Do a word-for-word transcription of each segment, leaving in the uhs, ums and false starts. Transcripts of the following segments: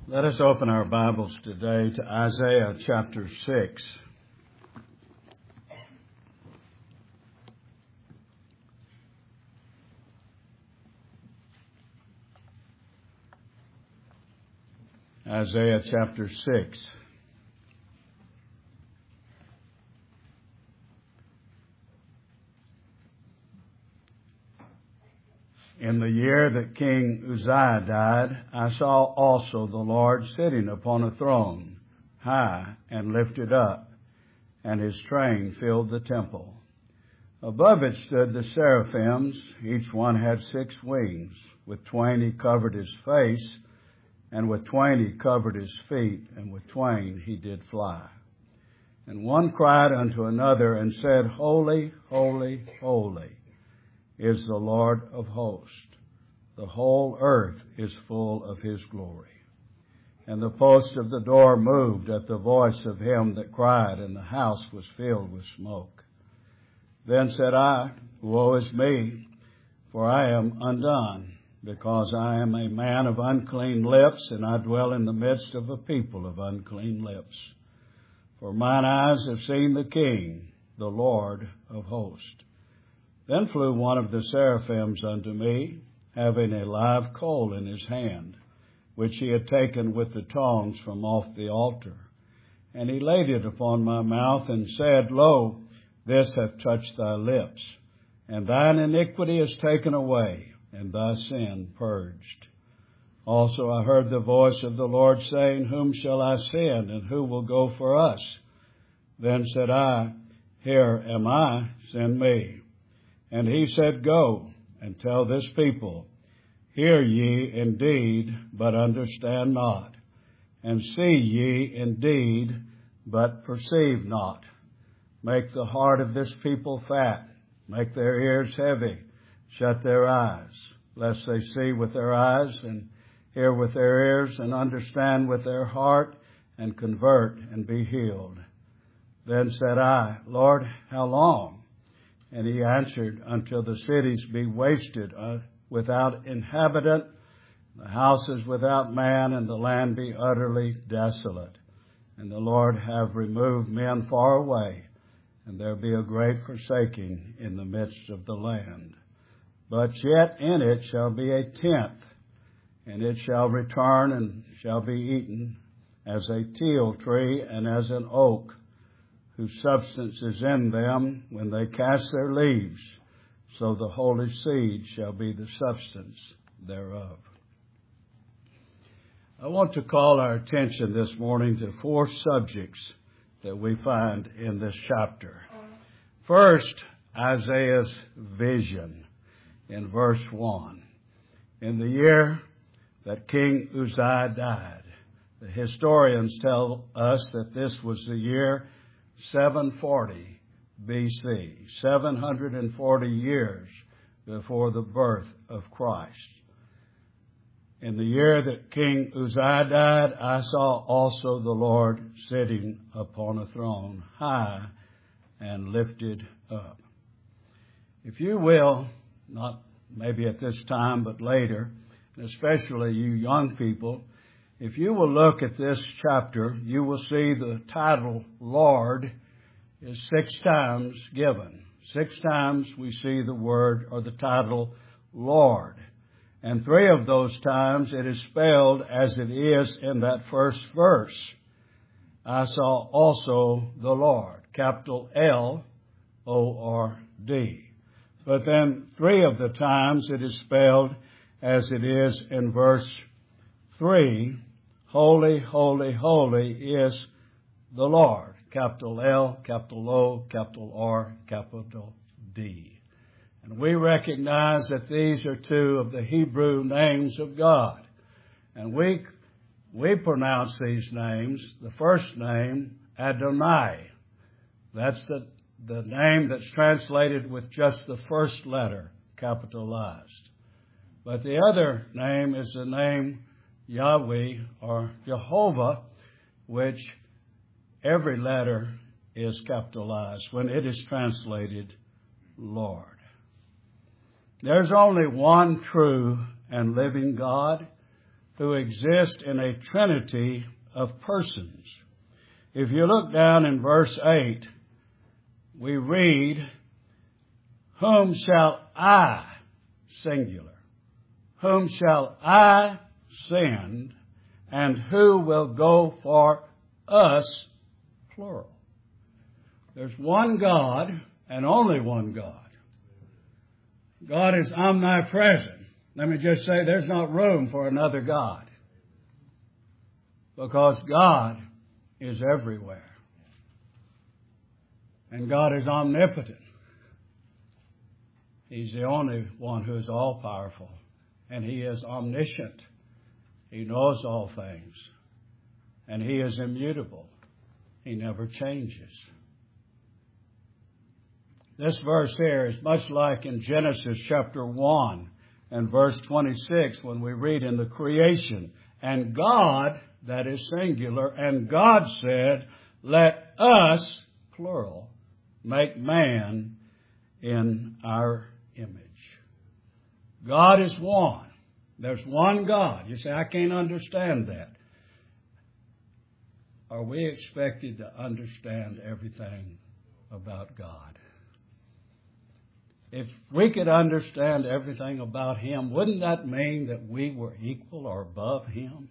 Let us open our Bibles today to Isaiah chapter six. Isaiah chapter six. In the year that King Uzziah died, I saw also the Lord sitting upon a throne, high and lifted up, and his train filled the temple. Above it stood the seraphims. Each one had six wings. With twain he covered his face, and with twain he covered his feet, and with twain he did fly. And one cried unto another and said, Holy, holy, holy is the Lord of hosts. The whole earth is full of his glory. And the post of the door moved at the voice of him that cried, and the house was filled with smoke. Then said I, Woe is me, for I am undone, because I am a man of unclean lips, and I dwell in the midst of a people of unclean lips. For mine eyes have seen the King, the Lord of hosts. Then flew one of the seraphims unto me, having a live coal in his hand, which he had taken with the tongs from off the altar. And he laid it upon my mouth, and said, Lo, this hath touched thy lips, and thine iniquity is taken away, and thy sin purged. Also I heard the voice of the Lord saying, Whom shall I send, and who will go for us? Then said I, Here am I, send me. And he said, Go, and tell this people, Hear ye indeed, but understand not, and see ye indeed, but perceive not. Make the heart of this people fat, make their ears heavy, shut their eyes, lest they see with their eyes, and hear with their ears, and understand with their heart, and convert, and be healed. Then said I, Lord, how long? And he answered, Until the cities be wasted uh, without inhabitant, the houses without man, and the land be utterly desolate. And the Lord have removed men far away, and there be a great forsaking in the midst of the land. But yet in it shall be a tenth, and it shall return and shall be eaten as a teil tree and as an oak, whose substance is in them when they cast their leaves, so the holy seed shall be the substance thereof. I want to call our attention this morning to four subjects that we find in this chapter. First, Isaiah's vision in verse one. In the year that King Uzziah died, the historians tell us that this was the year seven forty B C, seven hundred forty years before the birth of Christ. In the year that King Uzziah died, I saw also the Lord sitting upon a throne, high and lifted up. If you will, not maybe at this time, but later, and especially you young people, if you will look at this chapter, you will see the title Lord is six times given. Six times we see the word or the title Lord. And three of those times it is spelled as it is in that first verse. I saw also the Lord, capital L O R D. But then three of the times it is spelled as it is in verse three, Holy, holy, holy is the Lord. Capital L, capital O, capital R, capital D. And we recognize that these are two of the Hebrew names of God. And we, we pronounce these names, the first name, Adonai. That's the, the name that's translated with just the first letter capitalized. But the other name is the name Yahweh or Jehovah, which every letter is capitalized when it is translated Lord. There's only one true and living God. who exist in a trinity of persons. If you look down in verse eight, we read, whom shall I, singular, whom shall I send, and who will go for us, plural. There's one God and only one God. God is omnipresent. Let me just say there's not room for another God, because God is everywhere. And God is omnipotent. He's the only one who is all-powerful. And He is omniscient. He knows all things. And He is immutable. He never changes. This verse here is much like in Genesis chapter one and verse twenty-six when we read in the creation, and God, that is singular, and God said, let us, plural, make man in our image. God is one. There's one God. You say, I can't understand that. Are we expected to understand everything about God? If we could understand everything about Him, wouldn't that mean that we were equal or above Him?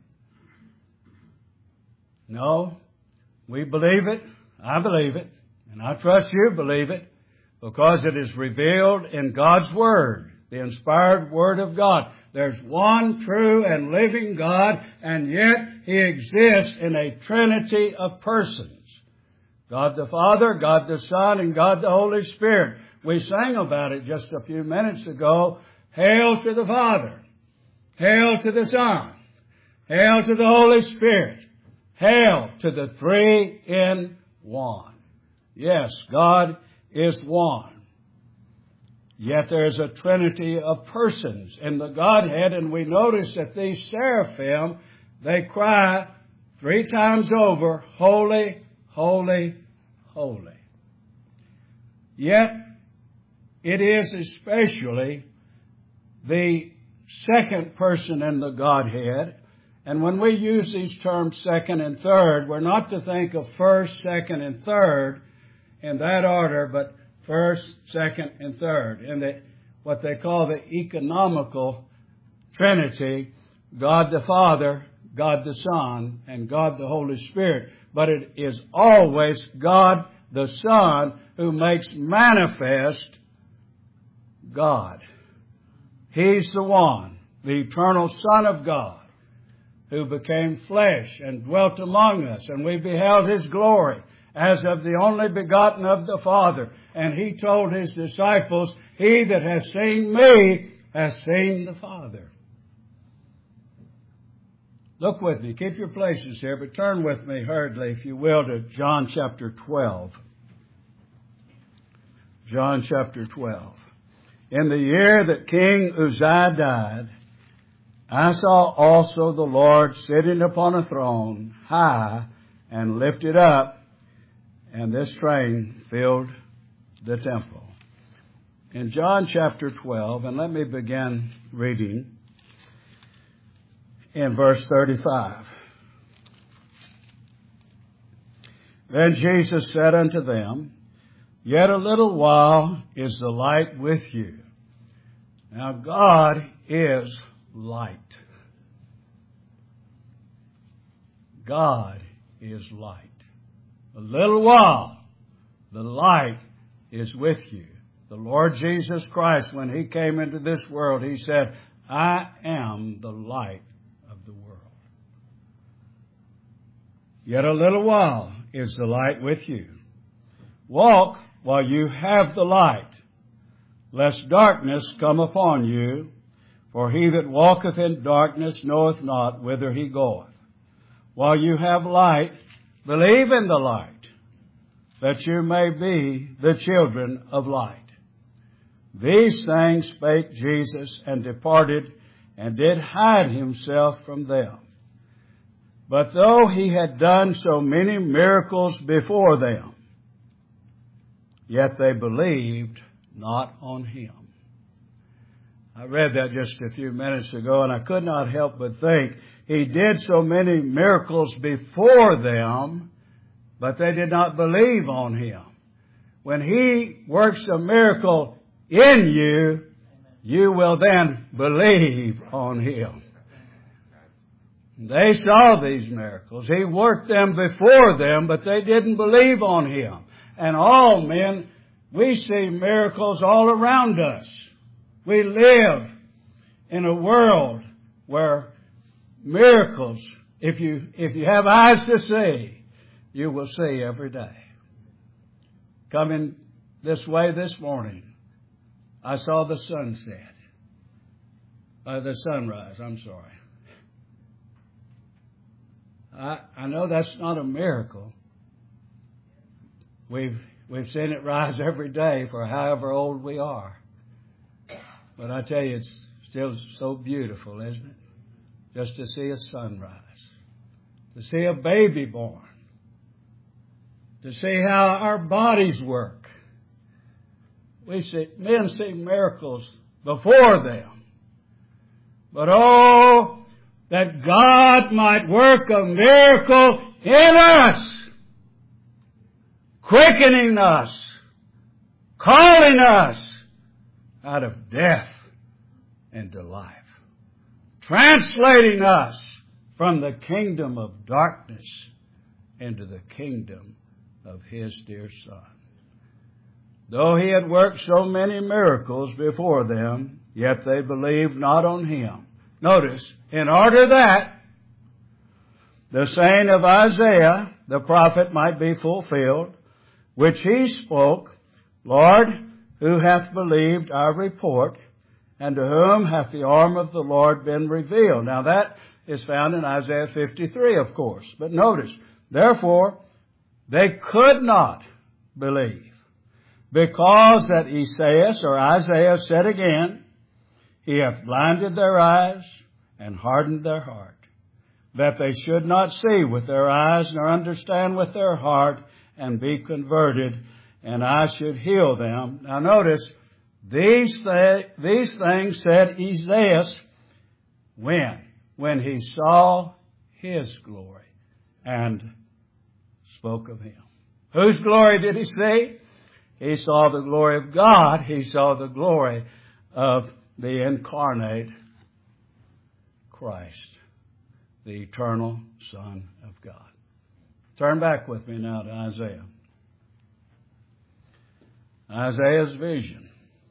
No. We believe it. I believe it. And I trust you believe it, because it is revealed in God's Word, the inspired Word of God. There's one true and living God, and yet He exists in a trinity of persons. God the Father, God the Son, and God the Holy Spirit. We sang about it just a few minutes ago. Hail to the Father. Hail to the Son. Hail to the Holy Spirit. Hail to the three in one. Yes, God is one. Yet there is a trinity of persons in the Godhead, and we notice that these seraphim, they cry three times over, holy, holy, holy. Yet it is especially the second person in the Godhead. And when we use these terms second and third, we're not to think of first, second, and third in that order, but first, second, and third. In the, what they call the economical Trinity, God the Father, God the Son, and God the Holy Spirit. But it is always God the Son who makes manifest God. He's the one, the eternal Son of God, who became flesh and dwelt among us, and we beheld His glory as of the only begotten of the Father. And He told His disciples, he that has seen me has seen the Father. Look with me. Keep your places here, but turn with me hurriedly, if you will, to John chapter twelve. John chapter twelve. In the year that King Uzziah died, I saw also the Lord sitting upon a throne, high and lifted up, and this train filled the temple. In John chapter twelve, and let me begin reading in verse thirty-five. Then Jesus said unto them, yet a little while is the light with you. Now God is light. God is light. A little while, the light is with you. The Lord Jesus Christ, when He came into this world, He said, I am the light of the world. Yet a little while is the light with you. Walk while you have the light, lest darkness come upon you. For he that walketh in darkness knoweth not whither he goeth. While you have light, believe in the light, that you may be the children of light. These things spake Jesus, and departed, and did hide Himself from them. But though He had done so many miracles before them, yet they believed not on Him. I read that just a few minutes ago, and I could not help but think He did so many miracles before them, but they did not believe on Him. When He works a miracle in you, you will then believe on Him. They saw these miracles. He worked them before them, but they didn't believe on Him. And all men, we see miracles all around us. We live in a world where miracles, if you, if you have eyes to see, you will see every day. Coming this way this morning, I saw the sunset. Uh, the sunrise, I'm sorry. I, I know that's not a miracle. We've, we've seen it rise every day for however old we are. But I tell you, it's still so beautiful, isn't it? Just to see a sunrise. To see a baby born. To see how our bodies work. We see, men see miracles before them. But oh, that God might work a miracle in us. Quickening us. Calling us out of death into life. Translating us from the kingdom of darkness into the kingdom of His dear Son. Though He had worked so many miracles before them, yet they believed not on Him. Notice, in order that the saying of Isaiah, the prophet, might be fulfilled, which he spoke, Lord, who hath believed our report, and to whom hath the arm of the Lord been revealed? Now that is found in Isaiah fifty-three, of course. But notice, therefore, they could not believe, because that Esaias or Isaiah said again, He hath blinded their eyes and hardened their heart, that they should not see with their eyes nor understand with their heart and be converted, and I should heal them. Now notice, these, th- these things said Esaias when? When he saw His glory and spoke of Him. Whose glory did he see? He saw the glory of God. He saw the glory of the incarnate Christ, the eternal Son of God. Turn back with me now to Isaiah. Isaiah's vision.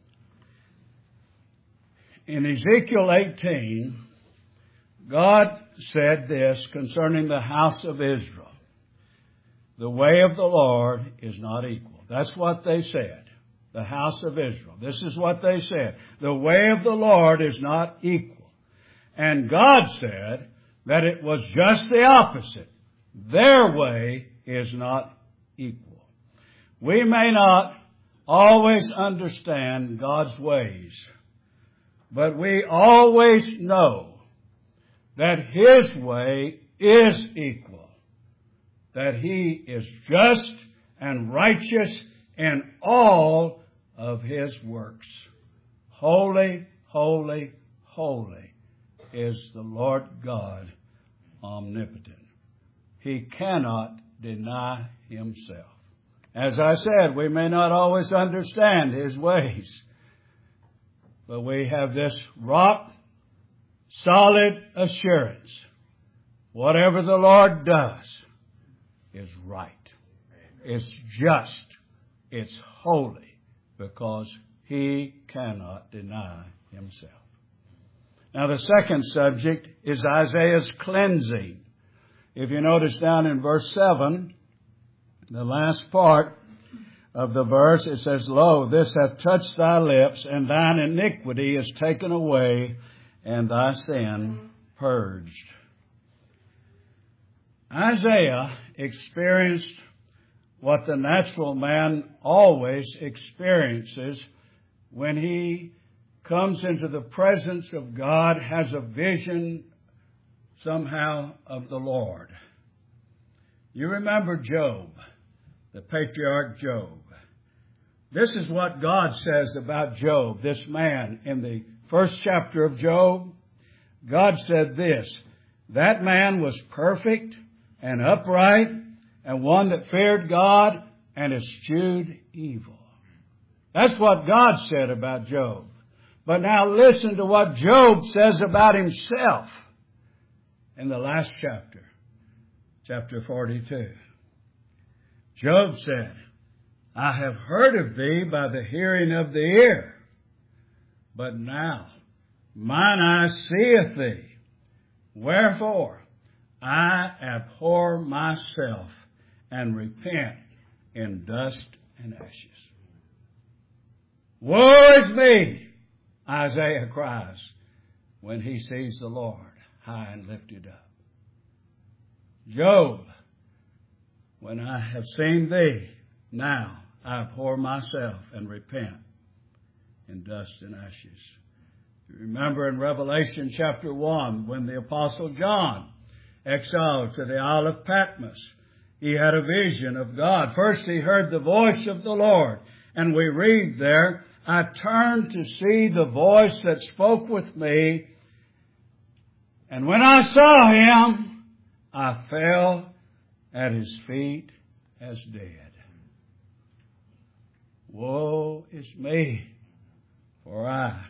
In Ezekiel eighteen, God said this concerning the house of Israel. The way of the Lord is not equal. That's what they said. The house of Israel. This is what they said. The way of the Lord is not equal. And God said that it was just the opposite. Their way is not equal. We may not always understand God's ways, but we always know that His way is equal, that He is just and righteous in all of His works. Holy, holy, holy is the Lord God omnipotent. He cannot deny Himself. As I said, we may not always understand His ways, but we have this rock solid assurance. Whatever the Lord does is right. It's just. It's holy, because He cannot deny Himself. Now the second subject is Isaiah's cleansing. If you notice down in verse seven, the last part of the verse, it says, Lo, this hath touched thy lips, and thine iniquity is taken away, and thy sin purged. Isaiah experienced what the natural man always experiences when he comes into the presence of God, has a vision somehow of the Lord. You remember Job, the patriarch Job. This is what God says about Job, this man in the first chapter of Job, God said this, that man was perfect and upright and one that feared God and eschewed evil. That's what God said about Job. But now listen to what Job says about himself in the last chapter, chapter forty-two. Job said, I have heard of thee by the hearing of the ear, but now mine eye seeth thee. Wherefore I abhor myself and repent in dust and ashes. Woe is me, Isaiah cries, when he sees the Lord high and lifted up. Job, when I have seen thee, now I abhor myself and repent in dust and ashes. You remember in Revelation chapter one, when the Apostle John, exiled to the Isle of Patmos, he had a vision of God. First he heard the voice of the Lord, and we read there, I turned to see the voice that spoke with me, and when I saw him, I fell at his feet as dead. Woe is me, for I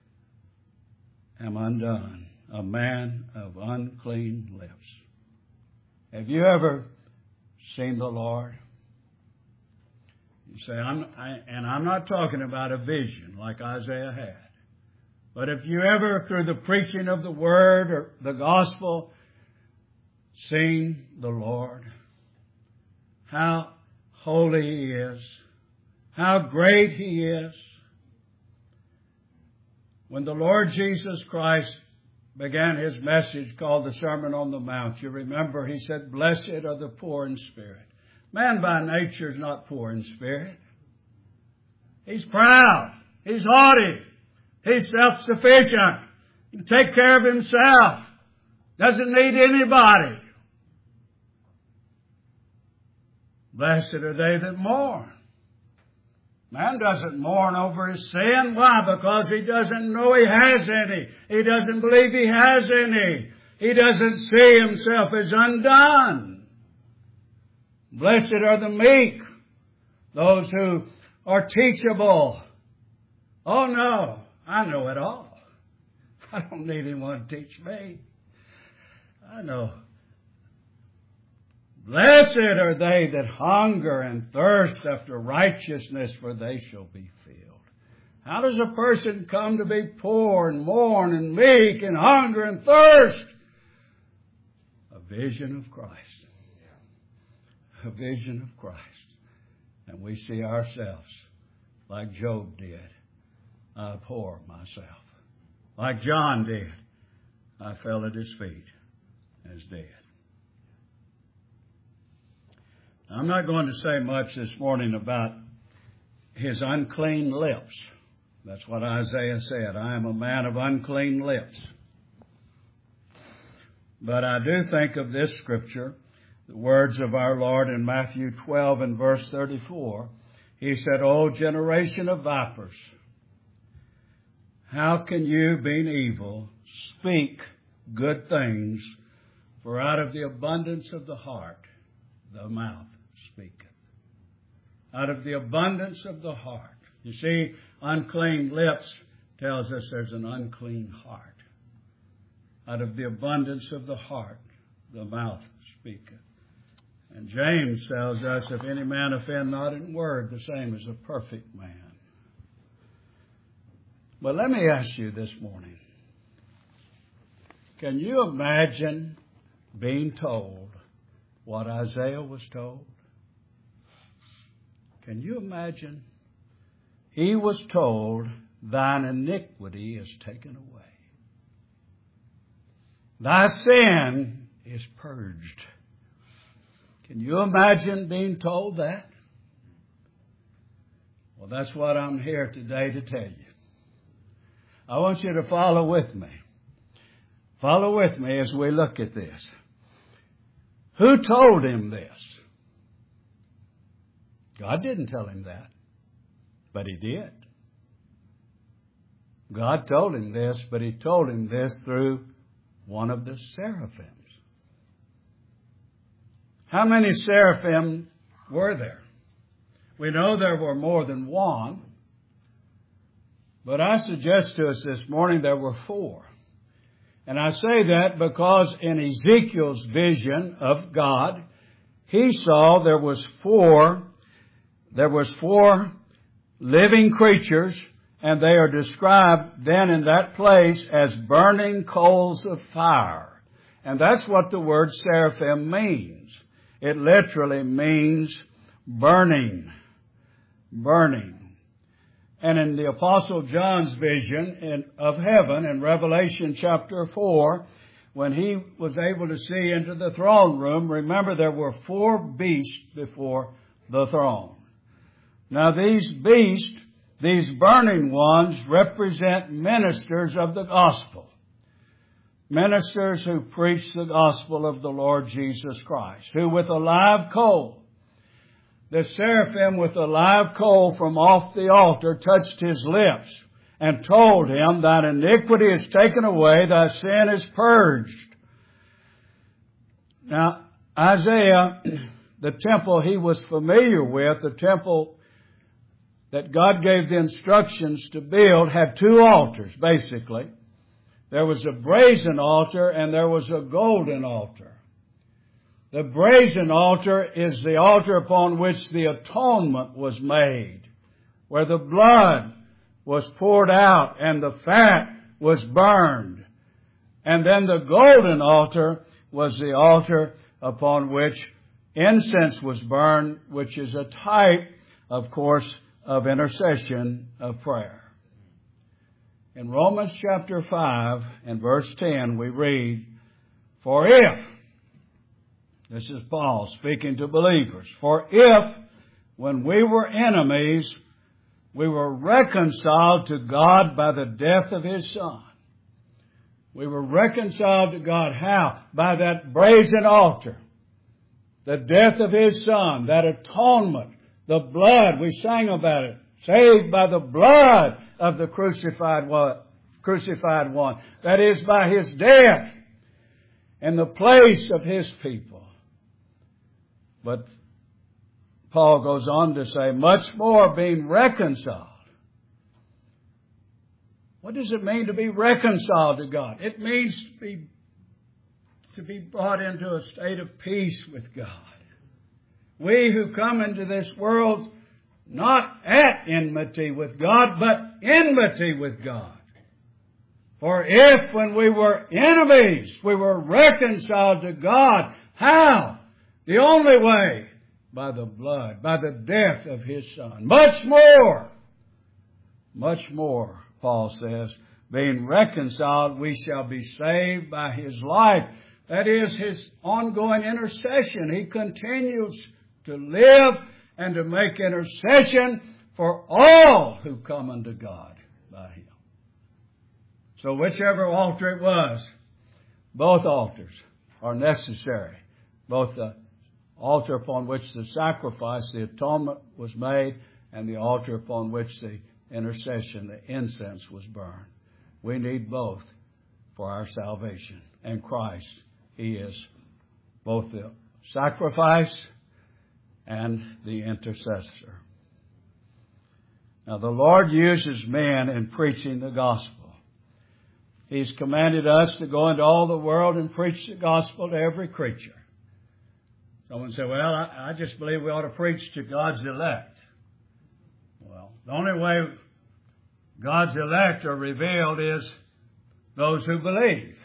am undone, a man of unclean lips. Have you ever seen the Lord? You say, I'm, I, and I'm not talking about a vision like Isaiah had. But if you ever, through the preaching of the Word or the Gospel, seen the Lord, how holy He is, how great He is. When the Lord Jesus Christ began His message called the Sermon on the Mount, you remember He said, blessed are the poor in spirit. Man by nature is not poor in spirit. He's proud. He's haughty. He's self-sufficient. He can take care of himself. Doesn't need anybody. Blessed are they that mourn. Man doesn't mourn over his sin. Why? Because he doesn't know he has any. He doesn't believe he has any. He doesn't see himself as undone. Blessed are the meek, those who are teachable. Oh no, I know it all. I don't need anyone to teach me. I know. Blessed are they that hunger and thirst after righteousness, for they shall be filled. How does a person come to be poor and mourn and meek and hunger and thirst? A vision of Christ. A vision of Christ. And we see ourselves like Job did. I abhor myself. Like John did. I fell at his feet as dead. I'm not going to say much this morning about his unclean lips. That's what Isaiah said. I am a man of unclean lips. But I do think of this scripture, the words of our Lord in Matthew twelve and verse thirty-four. He said, O generation of vipers, how can you, being evil, speak good things? For out of the abundance of the heart, the mouth speaketh. Out of the abundance of the heart. You see, unclean lips tells us there's an unclean heart. Out of the abundance of the heart, the mouth speaketh. And James tells us, if any man offend not in word, the same is a perfect man. But let me ask you this morning, can you imagine being told what Isaiah was told? Can you imagine? He was told, thine iniquity is taken away. Thy sin is purged. Can you imagine being told that? Well, that's what I'm here today to tell you. I want you to follow with me. Follow with me as we look at this. Who told him this? God didn't tell him that, but He did. God told him this, but he told him this through one of the seraphims. How many seraphim were there? We know there were more than one, but I suggest to us this morning there were four. And I say that because in Ezekiel's vision of God, he saw there was four, there was four living creatures, and they are described then in that place as burning coals of fire. And that's what the word seraphim means. It literally means burning, burning. And in the Apostle John's vision in, of heaven in Revelation chapter four, when he was able to see into the throne room, remember there were four beasts before the throne. Now these beasts, these burning ones, represent ministers of the gospel. Ministers who preach the gospel of the Lord Jesus Christ, who with a live coal, the seraphim with a live coal from off the altar touched his lips and told him, "Thine iniquity is taken away, thy sin is purged." Now, Isaiah, the temple he was familiar with, the temple that God gave the instructions to build, had two altars, basically. There was a brazen altar and there was a golden altar. The brazen altar is the altar upon which the atonement was made, where the blood was poured out and the fat was burned. And then the golden altar was the altar upon which incense was burned, which is a type, of course, of intercession of prayer. In Romans chapter five and verse ten we read, "For if," this is Paul speaking to believers, "for if, when we were enemies, we were reconciled to God by the death of His Son." We were reconciled to God how? By that brazen altar. The death of His Son, that atonement, the blood, we sang about it. Saved by the blood of the crucified one, crucified one. That is, by His death in the place of His people. But Paul goes on to say, much more being reconciled. What does it mean to be reconciled to God? It means to be, to be brought into a state of peace with God. We who come into this world not at enmity with God, but enmity with God. For if when we were enemies, we were reconciled to God, how? The only way, by the blood, by the death of His Son. Much more, much more, Paul says, being reconciled, we shall be saved by His life. That is His ongoing intercession. He continues to live and to make intercession for all who come unto God by Him. So whichever altar it was, both altars are necessary. Both the altar upon which the sacrifice, the atonement was made, and the altar upon which the intercession, the incense was burned. We need both for our salvation. And Christ, He is both the sacrifice and the intercessor. Now the Lord uses men in preaching the gospel. He's commanded us to go into all the world and preach the gospel to every creature. Someone said, well, I, I just believe we ought to preach to God's elect. Well, the only way God's elect are revealed is those who believe.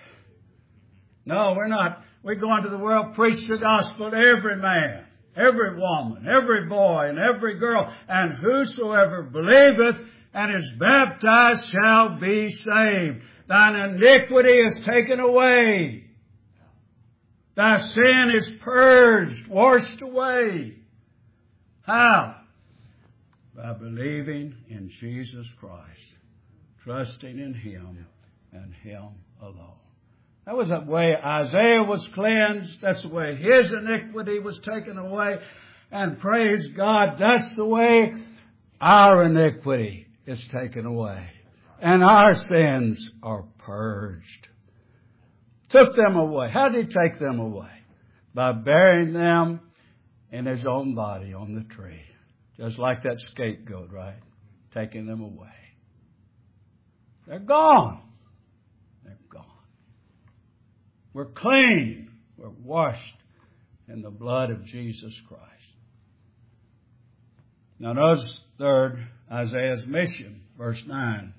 No, we're not. We go into the world, preach the gospel to every man, every woman, every boy, and every girl. And whosoever believeth and is baptized shall be saved. Thine iniquity is taken away. Thy sin is purged, washed away. How? By believing in Jesus Christ, trusting in Him and Him alone. That was the way Isaiah was cleansed. That's the way his iniquity was taken away. And praise God, that's the way our iniquity is taken away. and our sins are purged. Took them away. How did He take them away? By burying them in His own body on the tree. Just like that scapegoat, right? Taking them away. They're gone. They're gone. We're clean. We're washed in the blood of Jesus Christ. Now notice third, Isaiah's mission, verse nine.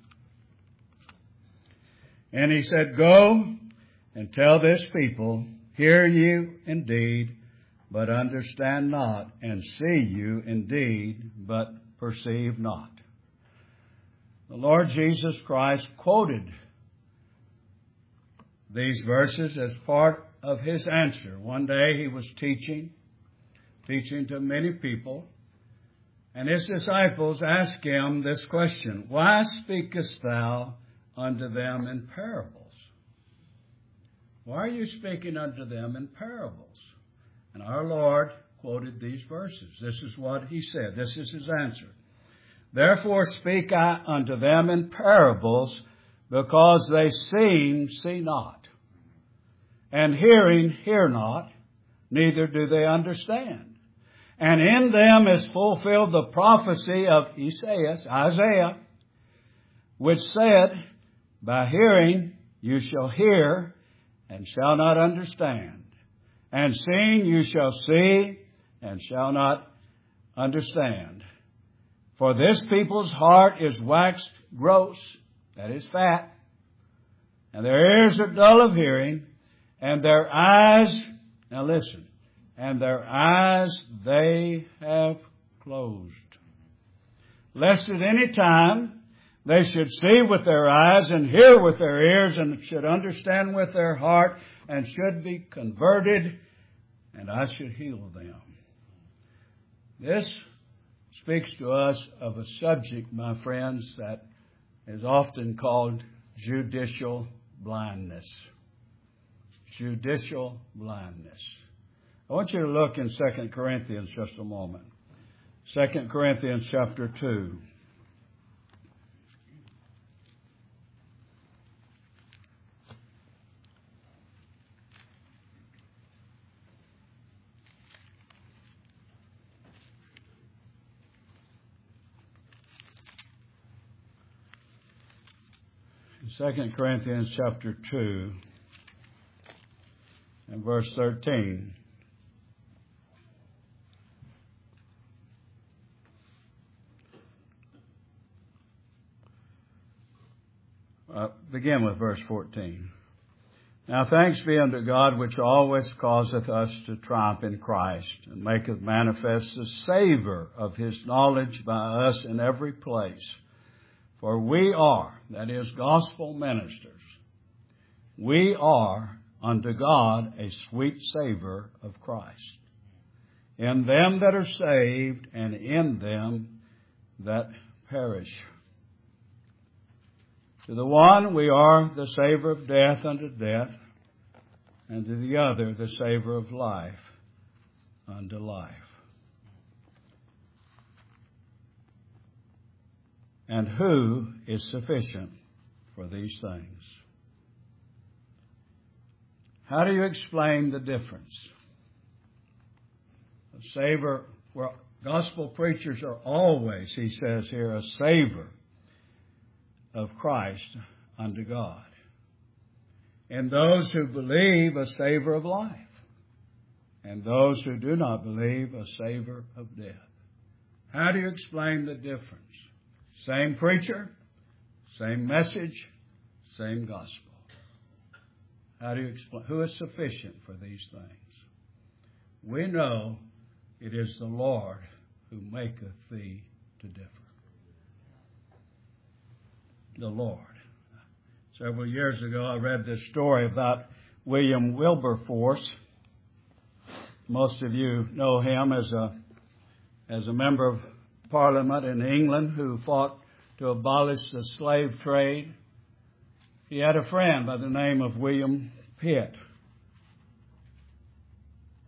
And he said, Go and tell this people, hear you indeed, but understand not, and see you indeed, but perceive not. The Lord Jesus Christ quoted these verses as part of His answer. One day He was teaching, teaching to many people, and His disciples asked Him this question, Why speakest thou unto them in parables? Why are you speaking unto them in parables? And our Lord quoted these verses. This is what He said. This is His answer. Therefore speak I unto them in parables, because they seeing, see not, and hearing, hear not, neither do they understand. And in them is fulfilled the prophecy of Isaiah, Isaiah, which said, By hearing you shall hear, and shall not understand. And seeing you shall see, and shall not understand. For this people's heart is waxed gross, that is fat, and their ears are dull of hearing, and their eyes, now listen, and their eyes they have closed. Lest at any time they should see with their eyes and hear with their ears and should understand with their heart and should be converted, and I should heal them. This speaks to us of a subject, my friends, that is often called judicial blindness. Judicial blindness. I want you to look in Second Corinthians just a moment. Second Corinthians chapter two. Second Corinthians chapter two and verse thirteen. Uh, begin with verse fourteen. Now thanks be unto God, which always causeth us to triumph in Christ, and maketh manifest the savour of His knowledge by us in every place. For we are, that is, gospel ministers, we are unto God a sweet savour of Christ, in them that are saved and in them that perish. To the one we are the savour of death unto death, and to the other the savour of life unto life. And who is sufficient for these things? How do you explain the difference? A savor, well, gospel preachers are always, he says here, a savor of Christ unto God. And those who believe, a savor of life. And those who do not believe, a savor of death. How do you explain the difference? Same preacher, same message, same gospel. How do you explain? Who is sufficient for these things? We know it is the Lord who maketh thee to differ. The Lord. Several years ago, I read this story about William Wilberforce. Most of you know him as a as a member of Parliament in England who fought to abolish the slave trade. He had a friend by the name of William Pitt.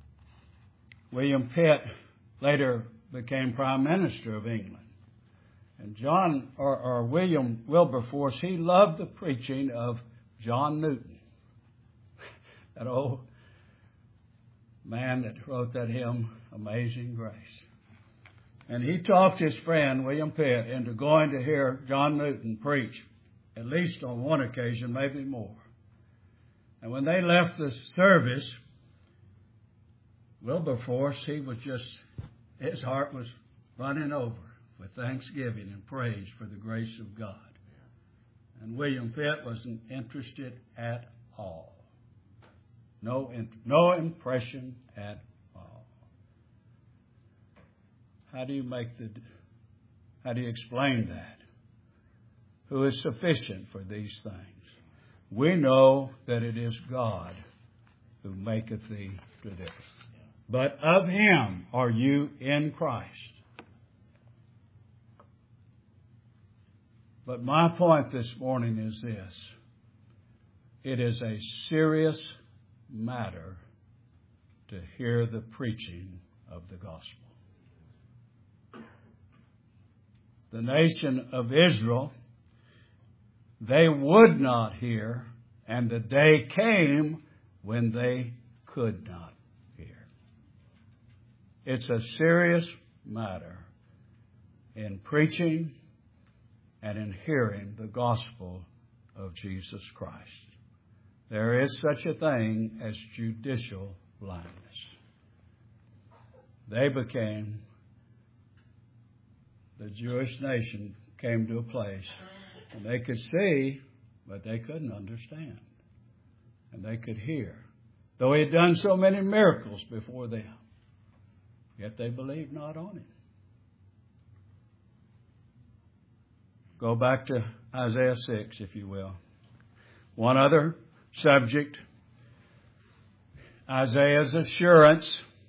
William Pitt later became Prime Minister of England. And John, or, or William Wilberforce, he loved the preaching of John Newton, that old man that wrote that hymn, Amazing Grace. And he talked his friend, William Pitt, into going to hear John Newton preach, at least on one occasion, maybe more. And when they left the service, Wilberforce, he was just, his heart was running over with thanksgiving and praise for the grace of God. And William Pitt wasn't interested at all. No, no impression at all. How do you make the, how do you explain that? Who is sufficient for these things? We know that it is God who maketh thee to differ. But of Him are you in Christ. But my point this morning is this. It is a serious matter to hear the preaching of the gospel. The nation of Israel, they would not hear, and the day came when they could not hear. It's a serious matter in preaching and in hearing the gospel of Jesus Christ. There is such a thing as judicial blindness. They became, the Jewish nation came to a place and they could see, but they couldn't understand. And they could hear. Though He had done so many miracles before them, yet they believed not on Him. Go back to Isaiah six, if you will. One other subject, Isaiah's assurance.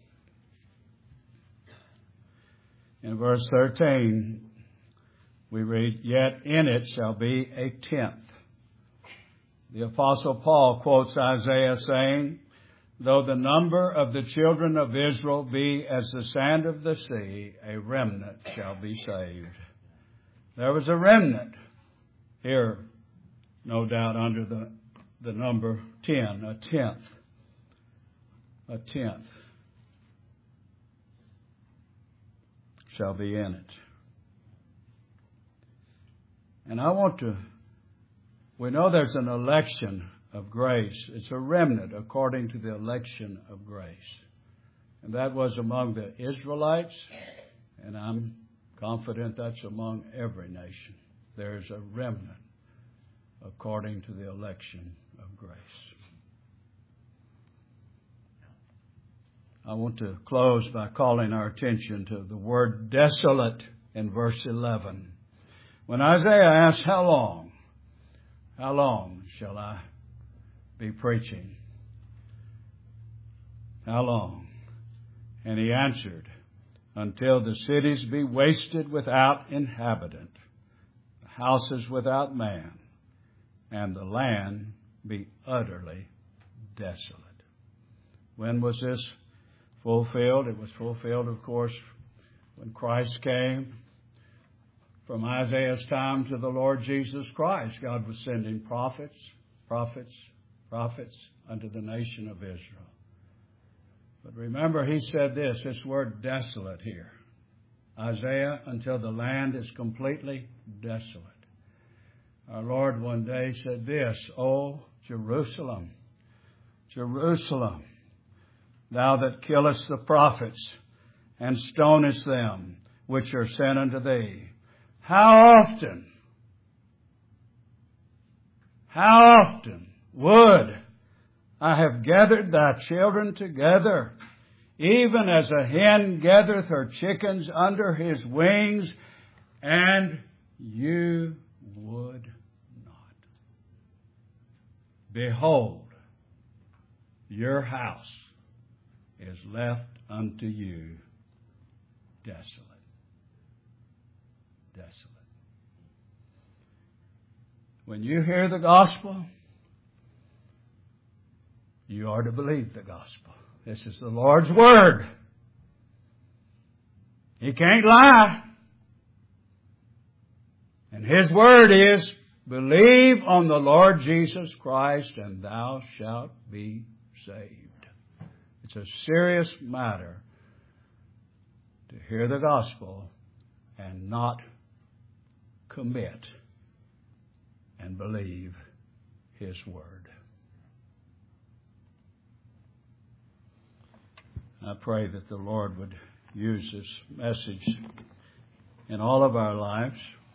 In verse thirteen, we read, "Yet in it shall be a tenth." The Apostle Paul quotes Isaiah saying, "Though the number of the children of Israel be as the sand of the sea, a remnant shall be saved." There was a remnant here, no doubt, under the, the number ten, a tenth. A tenth shall be in it. And I want to, we know there's an election of grace. It's a remnant according to the election of grace. And that was among the Israelites, and I'm confident that's among every nation. There's a remnant according to the election of grace. I want to close by calling our attention to the word desolate in verse eleven. When Isaiah asked, how long, how long shall I be preaching? How long? And he answered, until the cities be wasted without inhabitant, the houses without man, and the land be utterly desolate. When was this fulfilled? It was fulfilled, of course, when Christ came. From Isaiah's time to the Lord Jesus Christ, God was sending prophets, prophets, prophets unto the nation of Israel. But remember, he said this, this word desolate here. Isaiah, until the land is completely desolate. Our Lord one day said this, O Jerusalem, Jerusalem, thou that killest the prophets and stonest them which are sent unto thee. How often, how often would I have gathered thy children together, even as a hen gathereth her chickens under his wings, and you would not. Behold, your house is left unto you desolate. Desolate. When you hear the gospel, you are to believe the gospel. This is the Lord's word. He can't lie. And His word is, believe on the Lord Jesus Christ and thou shalt be saved. It's a serious matter to hear the gospel and not commit and believe His word. I pray that the Lord would use this message in all of our lives.